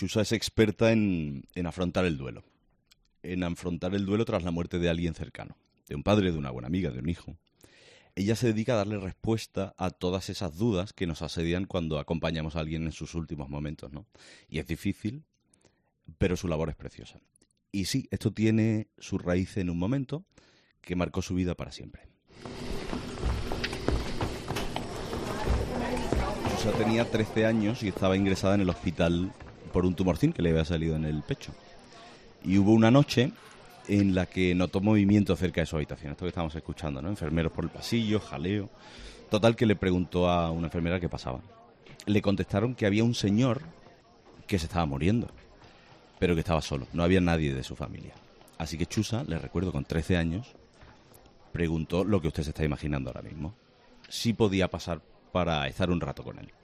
Chusa es experta en afrontar el duelo. En afrontar el duelo tras la muerte de alguien cercano. De un padre, de una buena amiga, de un hijo. Ella se dedica a darle respuesta a todas esas dudas que nos asedian cuando acompañamos a alguien en sus últimos momentos, ¿no? Y es difícil, pero su labor es preciosa. Y sí, esto tiene su raíz en un momento que marcó su vida para siempre. Chusa tenía 13 años y estaba ingresada en el hospital por un tumorcín que le había salido en el pecho. Y hubo una noche en la que notó movimiento cerca de su habitación. Esto que estábamos escuchando, ¿no? Enfermeros por el pasillo, jaleo. Total, que le preguntó a una enfermera qué pasaba. Le contestaron que había un señor que se estaba muriendo, pero que estaba solo. No había nadie de su familia. Así que Chusa, le recuerdo, con 13 años, preguntó lo que usted se está imaginando ahora mismo. Si podía pasar para estar un rato con él.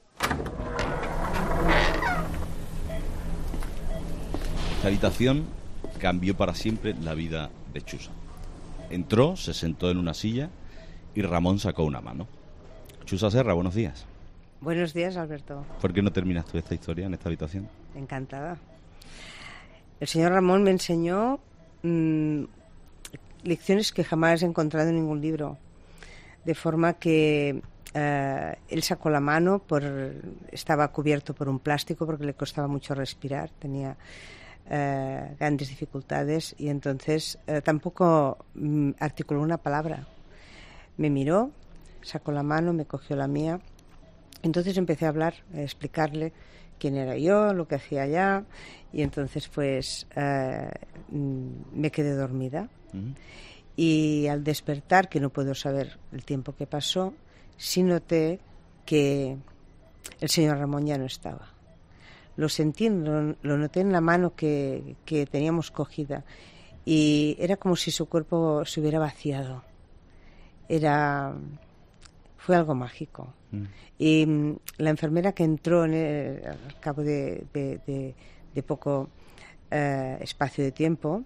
Esta habitación cambió para siempre la vida de Chusa. Entró, se sentó en una silla y Ramón sacó una mano. Chusa Serra, buenos días. Buenos días, Alberto. ¿Por qué no terminas tú esta historia en esta habitación? Encantada. El señor Ramón me enseñó lecciones que jamás he encontrado en ningún libro. De forma que él sacó la mano, estaba cubierto por un plástico porque le costaba mucho respirar, tenía grandes dificultades y entonces tampoco articuló una palabra. Me miró, sacó la mano, me cogió la mía. Entonces empecé a hablar, a explicarle quién era yo, lo que hacía allá, y entonces pues me quedé dormida. Uh-huh. Y al despertar, que no puedo saber el tiempo que pasó, sí noté que el señor Ramón ya no estaba. Lo sentí, lo noté en la mano que teníamos cogida y era como si su cuerpo se hubiera vaciado. Fue algo mágico. Y la enfermera que entró al cabo de poco espacio de tiempo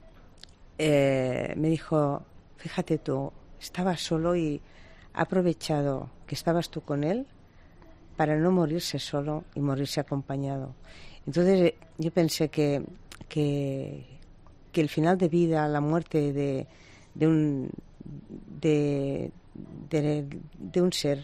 me dijo: fíjate tú, estaba solo y ha aprovechado que estabas tú con él para no morirse solo y morirse acompañado. Entonces yo pensé que el final de vida, la muerte de un ser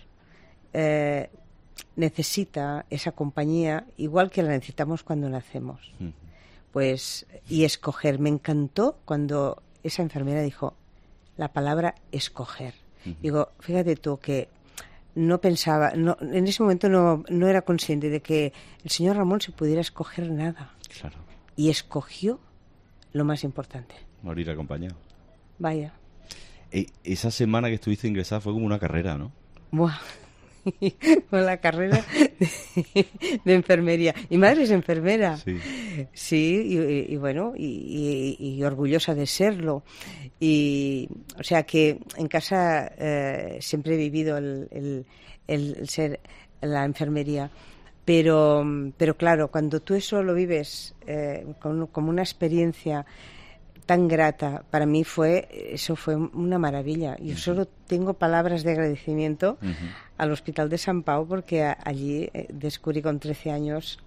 necesita esa compañía igual que la necesitamos cuando nacemos. Pues, y escoger. Me encantó cuando esa enfermera dijo la palabra escoger. Digo, fíjate tú que no pensaba, en ese momento no era consciente de que el señor Ramón se pudiera escoger nada. Claro. Y escogió lo más importante. Morir acompañado. Vaya. Esa semana que estuviste ingresada fue como una carrera, ¿no? Buah. Con la carrera de enfermería. Mi madre es enfermera. Sí, y bueno, y orgullosa de serlo. Y o sea que en casa siempre he vivido el ser la enfermería. Pero claro, cuando tú eso lo vives como una experiencia tan grata, para mí eso fue una maravilla. Yo solo tengo palabras de agradecimiento al Hospital de Sant Pau porque allí descubrí con 13 años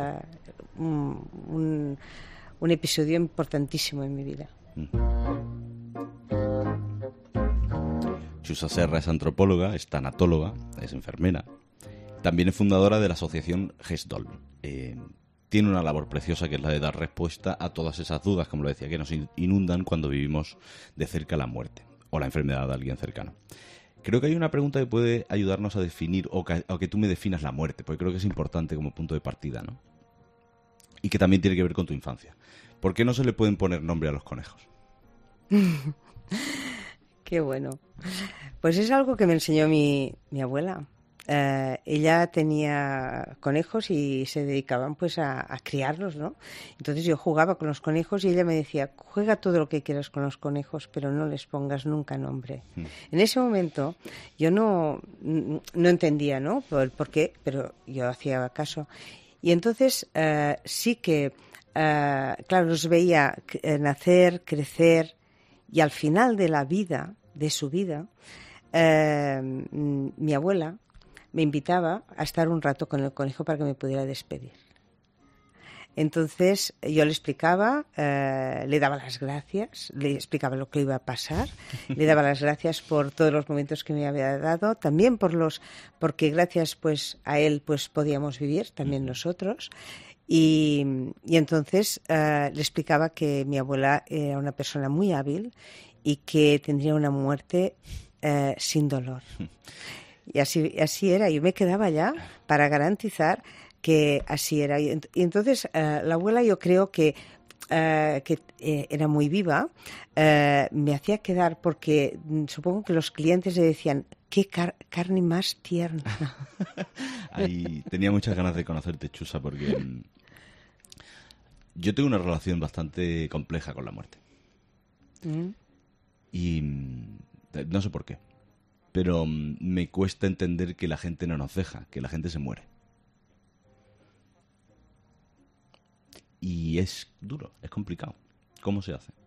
un episodio importantísimo en mi vida. Chusa Serra es antropóloga, es tanatóloga, es enfermera. También es fundadora de la asociación GESDOL. Tiene una labor preciosa que es la de dar respuesta a todas esas dudas, como lo decía, que nos inundan cuando vivimos de cerca la muerte o la enfermedad de alguien cercano. Creo que hay una pregunta que puede ayudarnos a definir o que tú me definas la muerte, porque creo que es importante como punto de partida, ¿no? Y que también tiene que ver con tu infancia. ¿Por qué no se le pueden poner nombre a los conejos? Qué bueno. Pues es algo que me enseñó mi abuela. Ella tenía conejos y se dedicaban pues a criarlos, ¿no? Entonces yo jugaba con los conejos y ella me decía: juega todo lo que quieras con los conejos, pero no les pongas nunca nombre. En ese momento yo no entendía, ¿no? Por qué, pero yo hacía caso. Y entonces sí que, claro, los veía nacer, crecer, y al final de la vida, de su vida, mi abuela me invitaba a estar un rato con el conejo para que me pudiera despedir. Entonces yo le explicaba, le daba las gracias, le explicaba lo que iba a pasar, le daba las gracias por todos los momentos que me había dado, también porque gracias pues a él pues podíamos vivir, también nosotros. Y entonces le explicaba que mi abuela era una persona muy hábil y que tendría una muerte sin dolor. Y así era. Yo me quedaba ya para garantizar que así era. Y entonces la abuela, yo creo que era muy viva, me hacía quedar porque supongo que los clientes le decían, qué carne más tierna. Ahí tenía muchas ganas de conocerte, Chusa, porque yo tengo una relación bastante compleja con la muerte. Y no sé por qué, pero me cuesta entender que la gente no nos deja, que la gente se muere. Y es duro, es complicado. ¿Cómo se hace?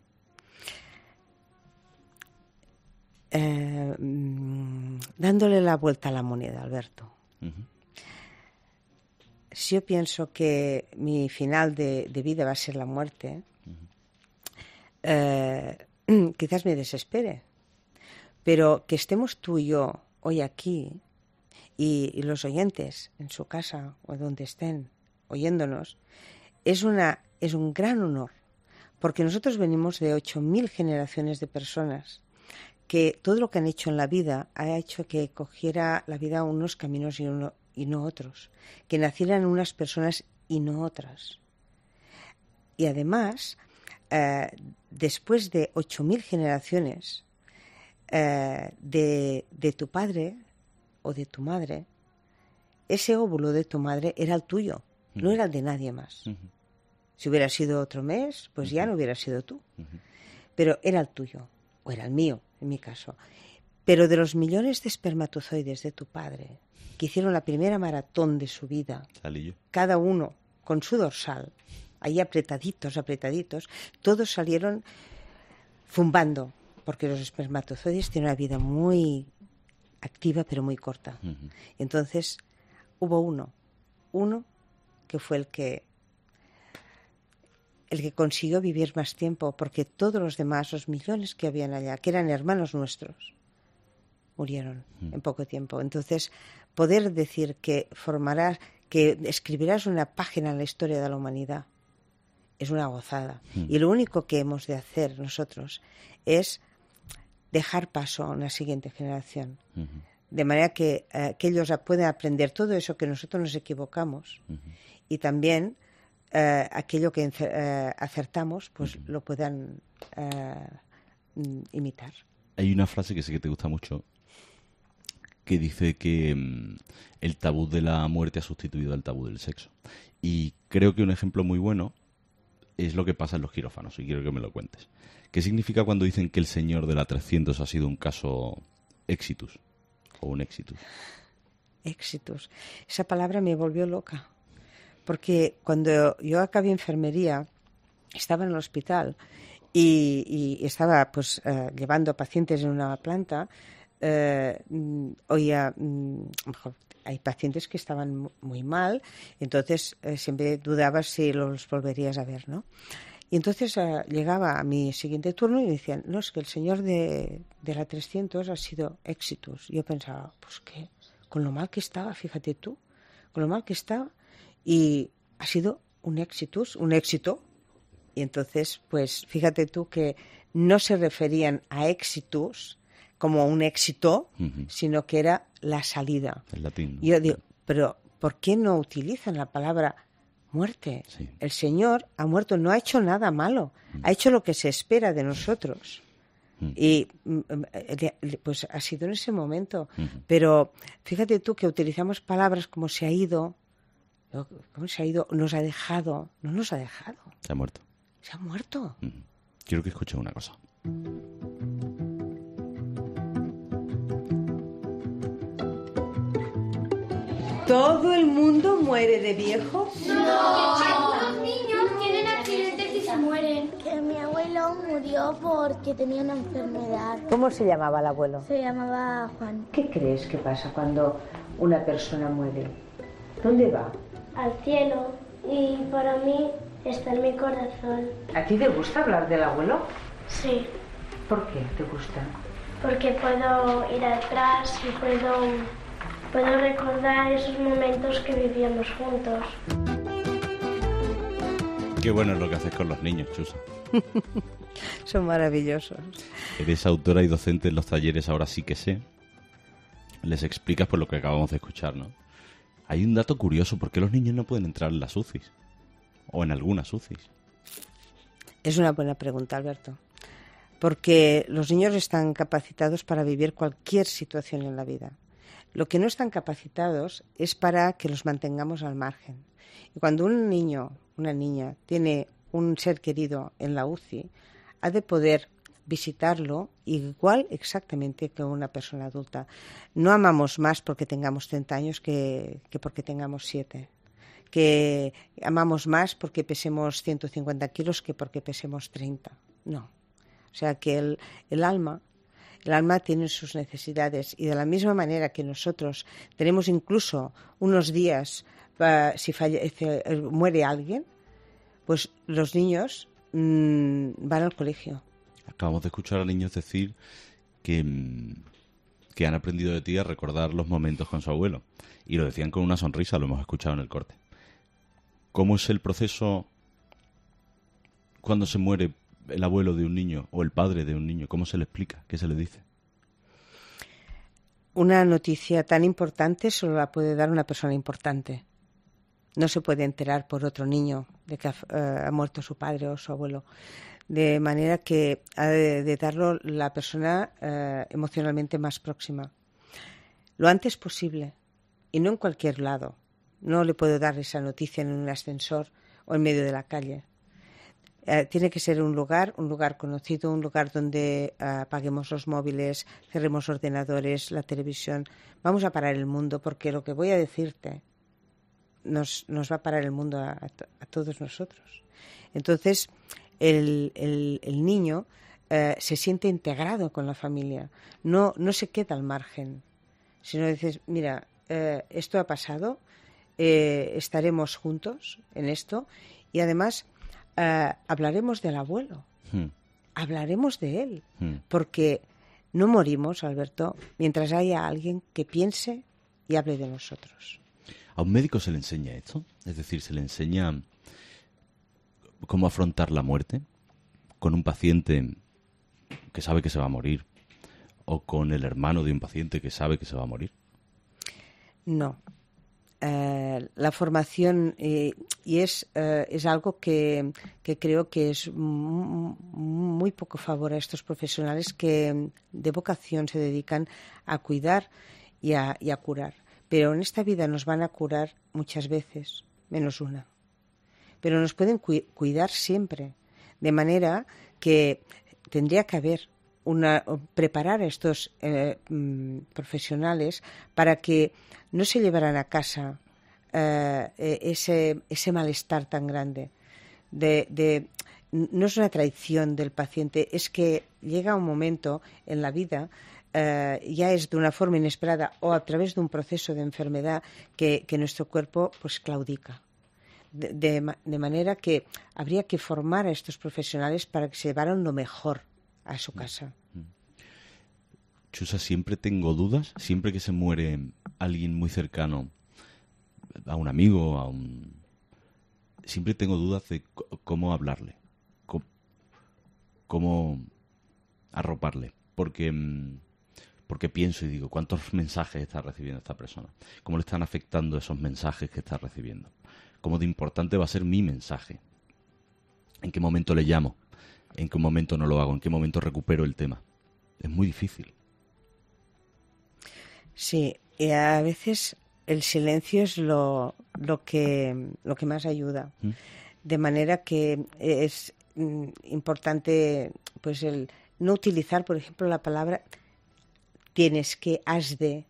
Dándole la vuelta a la moneda, Alberto. Si yo pienso que mi final de vida va a ser la muerte, quizás me desespere. Pero que estemos tú y yo hoy aquí y los oyentes en su casa o donde estén oyéndonos, es un gran honor, porque nosotros venimos de 8.000 generaciones de personas que todo lo que han hecho en la vida ha hecho que cogiera la vida unos caminos y no otros, que nacieran unas personas y no otras. Y además, después de 8.000 generaciones de tu padre o de tu madre, ese óvulo de tu madre era el tuyo, no era el de nadie más. Si hubiera sido otro mes, pues ya no hubiera sido tú. Pero era el tuyo, o era el mío, en mi caso. Pero de los millones de espermatozoides de tu padre, que hicieron la primera maratón de su vida, cada uno con su dorsal, ahí apretaditos, todos salieron zumbando, porque los espermatozoides tienen una vida muy activa, pero muy corta. Entonces, hubo uno que fue el que consiguió vivir más tiempo, porque todos los demás, los millones que habían allá, que eran hermanos nuestros, murieron en poco tiempo. Entonces, poder decir que escribirás una página en la historia de la humanidad es una gozada. Y lo único que hemos de hacer nosotros es dejar paso a una siguiente generación. De manera que ellos puedan aprender todo eso que nosotros nos equivocamos y también aquello que acertamos, pues lo puedan imitar. Hay una frase que sé que te gusta mucho, que dice que el tabú de la muerte ha sustituido al tabú del sexo. Y creo que un ejemplo muy bueno es lo que pasa en los quirófanos, y quiero que me lo cuentes. ¿Qué significa cuando dicen que el señor de la 300 ha sido un caso exitus o un exitus? Exitus. Esa palabra me volvió loca. Porque cuando yo acabé enfermería, estaba en el hospital y estaba pues llevando pacientes en una planta, oía, mejor, hay pacientes que estaban muy mal, entonces siempre dudabas si los volverías a ver, ¿no? Y entonces llegaba a mi siguiente turno y me decían, no, es que el señor de la 300 ha sido exitus. Yo pensaba, pues qué, con lo mal que estaba, fíjate tú, con lo mal que estaba. Y ha sido un éxito. Y entonces, pues fíjate tú que no se referían a exitus como un éxito, sino que era la salida. El latín. Y yo digo, pero ¿por qué no utilizan la palabra muerte? Sí. El Señor ha muerto, no ha hecho nada malo, ha hecho lo que se espera de nosotros. Y pues ha sido en ese momento. Pero fíjate tú que utilizamos palabras como se ha ido. ¿Cómo se ha ido? Nos ha dejado. No nos ha dejado. Se ha muerto. Se ha muerto. Quiero que escuche una cosa. ¿Todo el mundo muere de viejo? No. Algunos niños tienen accidentes y se mueren. Que mi abuelo murió porque tenía una enfermedad. ¿Cómo se llamaba el abuelo? Se llamaba Juan. ¿Qué crees que pasa cuando una persona muere? ¿Dónde va? Al cielo. y para mí está en mi corazón. ¿A ti te gusta hablar del abuelo? Sí, ¿Por qué te gusta? porque puedo ir atrás y puedo recordar esos momentos que vivíamos juntos. Qué bueno es lo que haces con los niños, Chusa. Son maravillosos. Eres autora y docente en los talleres Ahora sí que sé. Les explicas por lo que acabamos de escuchar, ¿no? Hay un dato curioso, ¿por qué los niños no pueden entrar en las UCIs? O en algunas UCIs. Es una buena pregunta, Alberto. Porque los niños están capacitados para vivir cualquier situación en la vida. Lo que no están capacitados es para que los mantengamos al margen. Y cuando un niño, una niña, tiene un ser querido en la UCI, ha de poder visitarlo igual exactamente que una persona adulta. No amamos más porque tengamos 30 años que porque tengamos 7. Que amamos más porque pesemos 150 kilos que porque pesemos 30. No. O sea que el alma tiene sus necesidades y de la misma manera que nosotros tenemos incluso unos días si muere alguien, pues los niños van al colegio. Acabamos de escuchar a niños decir que han aprendido de ti a recordar los momentos con su abuelo. Y lo decían con una sonrisa, lo hemos escuchado en el corte. ¿Cómo es el proceso cuando se muere el abuelo de un niño o el padre de un niño? ¿Cómo se le explica? ¿Qué se le dice? Una noticia tan importante solo la puede dar una persona importante. No se puede enterar por otro niño de que ha muerto su padre o su abuelo. De manera que ha de darlo la persona emocionalmente más próxima. Lo antes posible y no en cualquier lado. No le puedo dar esa noticia en un ascensor o en medio de la calle. Tiene que ser un lugar conocido, un lugar donde apaguemos los móviles, cerremos ordenadores, la televisión. Vamos a parar el mundo porque lo que voy a decirte nos va a parar el mundo a todos nosotros. Entonces, el niño se siente integrado con la familia, no se queda al margen, sino dices, mira, esto ha pasado, estaremos juntos en esto y además hablaremos del abuelo, hablaremos de él, porque no morimos, Alberto, mientras haya alguien que piense y hable de nosotros. ¿A un médico se le enseña esto? Es decir, ¿se le enseña cómo afrontar la muerte con un paciente que sabe que se va a morir o con el hermano de un paciente que sabe que se va a morir? No. La formación y es algo que creo que es muy poco favor a estos profesionales que de vocación se dedican a cuidar y a curar. Pero en esta vida nos van a curar muchas veces, menos una. Pero nos pueden cuidar siempre, de manera que tendría que haber preparar a estos profesionales para que no se llevaran a casa ese malestar tan grande. No es una traición del paciente, es que llega un momento en la vida, ya es de una forma inesperada o a través de un proceso de enfermedad que nuestro cuerpo pues claudica. De manera que habría que formar a estos profesionales para que se llevaran lo mejor a su casa. Chusa, siempre tengo dudas, siempre que se muere alguien muy cercano, a un amigo, siempre tengo dudas de cómo hablarle, cómo arroparle, porque pienso y digo, ¿cuántos mensajes está recibiendo esta persona? ¿Cómo le están afectando esos mensajes que está recibiendo? ¿Cómo de importante va a ser mi mensaje? ¿En qué momento le llamo? ¿En qué momento no lo hago? ¿En qué momento recupero el tema? Es muy difícil. Sí, y a veces el silencio es lo que más ayuda. De manera que es importante pues el no utilizar, por ejemplo, la palabra tienes que, has de.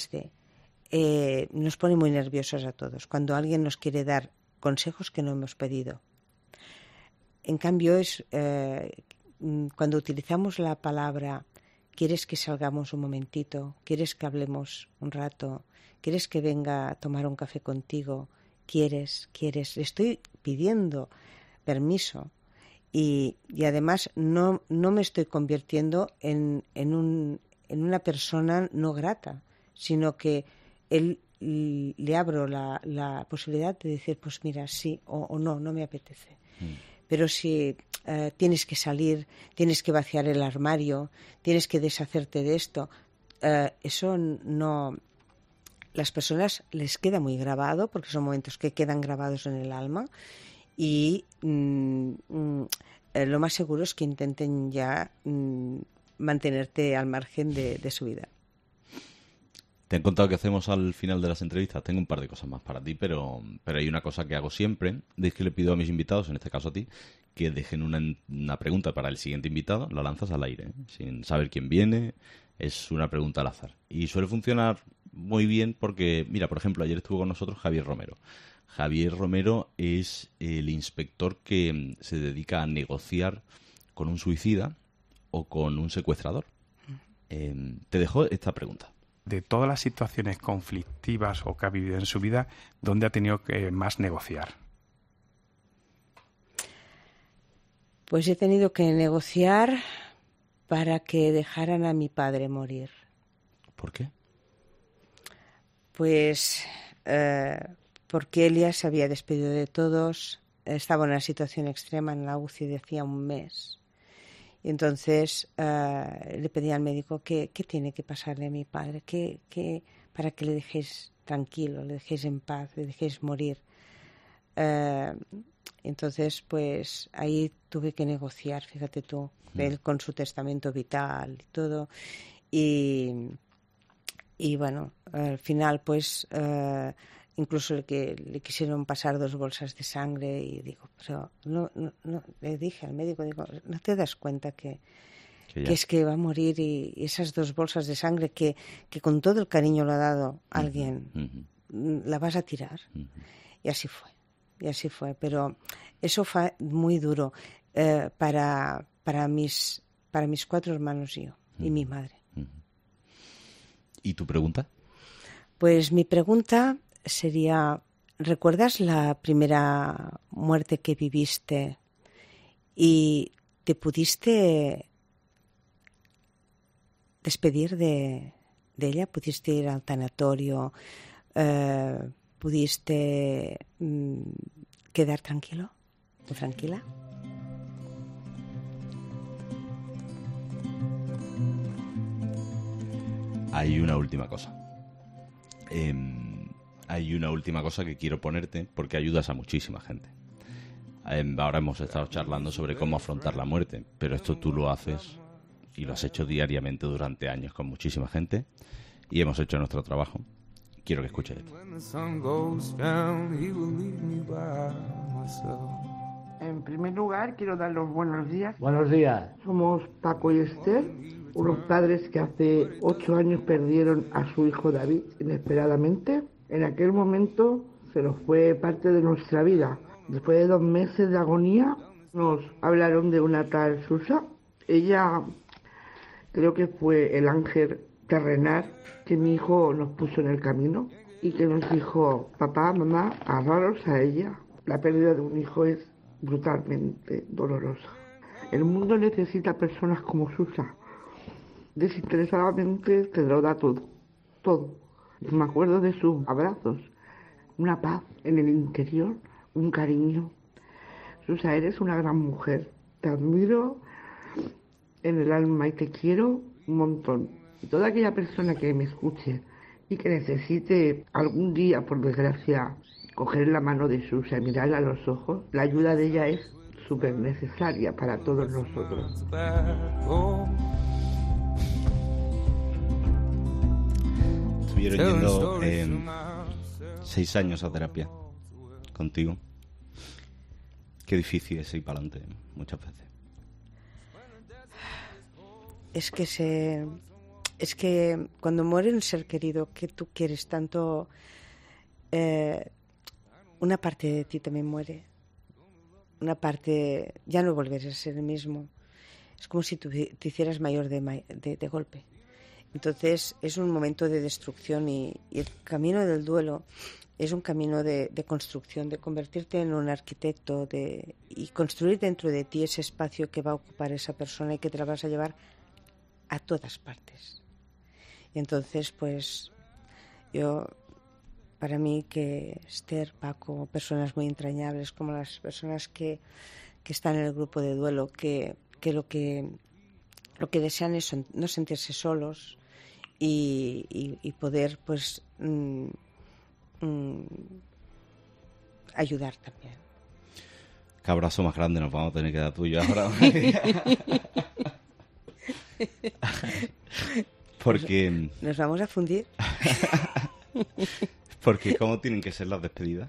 Nos pone muy nerviosos a todos cuando alguien nos quiere dar consejos que no hemos pedido. En cambio, cuando utilizamos la palabra ¿quieres que salgamos un momentito? ¿Quieres que hablemos un rato? ¿Quieres que venga a tomar un café contigo? quieres, le estoy pidiendo permiso y además no me estoy convirtiendo en una persona no grata, sino que le abro la posibilidad de decir, pues mira, sí o no me apetece. Pero si tienes que salir, tienes que vaciar el armario, tienes que deshacerte de esto, eso no... Las personas les queda muy grabado, porque son momentos que quedan grabados en el alma, y lo más seguro es que intenten ya mantenerte al margen de su vida. Te han contado que hacemos al final de las entrevistas. Tengo un par de cosas más para ti, pero hay una cosa que hago siempre, es que le pido a mis invitados, en este caso a ti, que dejen una pregunta para el siguiente invitado, la lanzas al aire, sin saber quién viene, es una pregunta al azar. Y suele funcionar muy bien porque, mira, por ejemplo, ayer estuvo con nosotros Javier Romero. Javier Romero es el inspector que se dedica a negociar con un suicida o con un secuestrador. Te dejo esta pregunta. De todas las situaciones conflictivas o que ha vivido en su vida, ¿dónde ha tenido que más negociar? Pues he tenido que negociar para que dejaran a mi padre morir. ¿Por qué? Pues porque él ya se había despedido de todos, estaba en una situación extrema en la UCI de hacía un mes. Y entonces le pedí al médico qué tiene que pasarle a mi padre, para que le dejéis tranquilo, le dejéis en paz, le dejéis morir. Entonces, pues ahí tuve que negociar, fíjate tú, él con su testamento vital y todo. Y bueno, al final, pues incluso le quisieron pasar 2 bolsas de sangre y digo, pero no, le dije al médico, digo, ¿no te das cuenta que es que va a morir y esas 2 bolsas de sangre que con todo el cariño lo ha dado alguien, la vas a tirar? Y así fue, pero eso fue muy duro para mis 4 hermanos y yo, y mi madre. ¿Y tu pregunta? Pues mi pregunta sería, ¿recuerdas la primera muerte que viviste y te pudiste despedir de ella? ¿Pudiste ir al tanatorio? ¿Pudiste quedar tranquilo o tranquila? Hay una última cosa. Hay una última cosa que quiero ponerte porque ayudas a muchísima gente. Ahora hemos estado charlando sobre cómo afrontar la muerte, pero esto tú lo haces y lo has hecho diariamente durante años con muchísima gente y hemos hecho nuestro trabajo. Quiero que escuches esto. En primer lugar, quiero dar los buenos días. Buenos días. Somos Paco y Esther, unos padres que hace 8 años perdieron a su hijo David inesperadamente. En aquel momento se nos fue parte de nuestra vida. Después de 2 meses de agonía, nos hablaron de una tal Susa. Ella creo que fue el ángel terrenal que mi hijo nos puso en el camino y que nos dijo, papá, mamá, agarraros a ella. La pérdida de un hijo es brutalmente dolorosa. El mundo necesita personas como Susa. Desinteresadamente te lo da todo, todo. Me acuerdo de sus abrazos, una paz en el interior, un cariño. Susa, eres una gran mujer. Te admiro en el alma y te quiero un montón. Y toda aquella persona que me escuche y que necesite algún día, por desgracia, coger la mano de Susa y mirarla a los ojos, la ayuda de ella es súper necesaria para todos nosotros. Estuvieron yendo 6 años a terapia contigo. Qué difícil es ir para adelante muchas veces. Es que cuando muere un ser querido que tú quieres tanto, una parte de ti también muere. Una parte, ya no volverás a ser el mismo. Es como si tú te hicieras mayor de golpe. Entonces es un momento de destrucción y el camino del duelo es un camino de construcción, de convertirte en un arquitecto y construir dentro de ti ese espacio que va a ocupar esa persona y que te la vas a llevar a todas partes. Y entonces, pues, para mí que Esther, Paco, personas muy entrañables, como las personas que están en el grupo de duelo, que lo que desean es no sentirse solos y poder, pues, ayudar también. Qué abrazo más grande nos vamos a tener que dar tú y yo ahora. Porque... ¿Nos vamos a fundir? Porque ¿cómo tienen que ser las despedidas?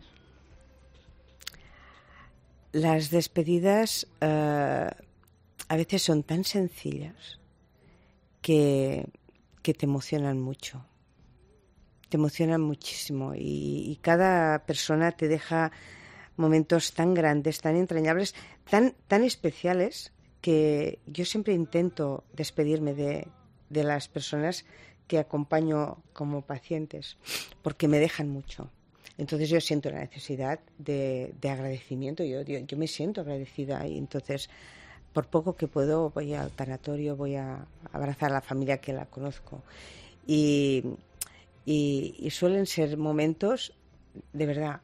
Las despedidas a veces son tan sencillas que te emocionan mucho. Te emocionan muchísimo y cada persona te deja momentos tan grandes, tan entrañables, tan especiales, que yo siempre intento despedirme de las personas que acompaño como pacientes, porque me dejan mucho. Entonces yo siento la necesidad de agradecimiento, yo me siento agradecida y entonces por poco que puedo voy al tanatorio, voy a abrazar a la familia que la conozco y suelen ser momentos de verdad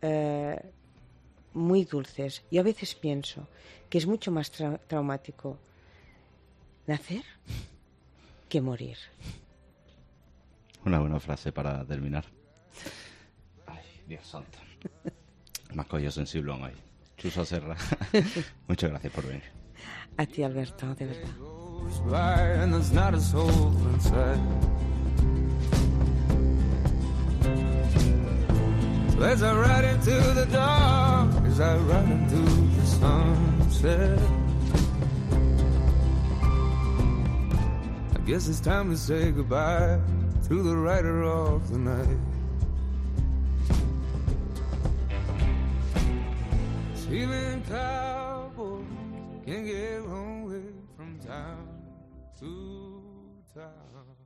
muy dulces. Yo a veces pienso que es mucho más traumático nacer que morir. Una buena frase para terminar. Ay, Dios santo. Más cogido sensible hoy. Chuso Serra. Muchas gracias por venir. A ti, Alberto, de verdad. As I ride into the dark, as I ride into the sunset, I guess it's time to say goodbye to the rider of the night. Feeling cowboy, can't get home away from town to town.